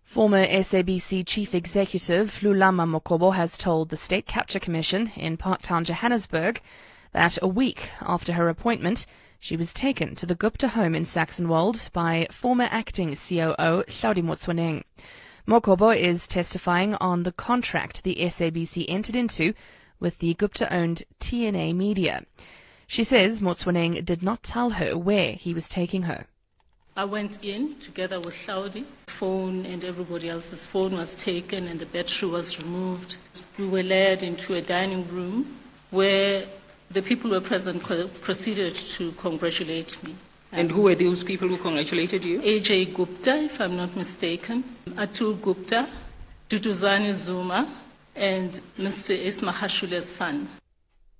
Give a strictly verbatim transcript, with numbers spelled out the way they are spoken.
Former S A B C Chief Executive Lulama Mokobo has told the State Capture Commission in Parktown, Johannesburg, that a week after her appointment, she was taken to the Gupta home in Saxonwold by former acting C O O Hlaudi Motsoeneng. Mokobo is testifying on the contract the S A B C entered into with the Gupta-owned T N A Media. She says Motsoeneng did not tell her where he was taking her. I went in together with Hlaudi. Phone and everybody else's phone was taken and the battery was removed. We were led into a dining room where the people who were present proceeded to congratulate me. And who were those people who congratulated you? A J Gupta, if I'm not mistaken, Atul Gupta, Duduzane Zuma, and Mister Isma Hashule's son.